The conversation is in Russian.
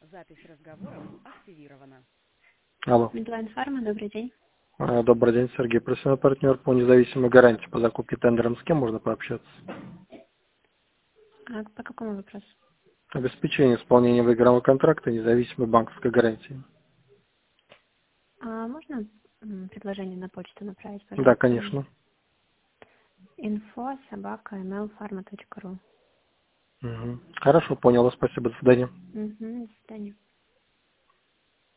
Запись разговоров активирована. Алло. Медлайн Фарма, добрый день. Добрый день, Сергей. Профессиональный партнер по независимой гарантии по закупке тендером. С кем можно пообщаться? А по какому вопросу? Обеспечение исполнения выигранного контракта независимой банковской гарантии. А можно предложение на почту направить, Да, пожалуйста? конечно. info@mlpharma.ru. Хорошо, понял. Спасибо. До свидания. До свидания.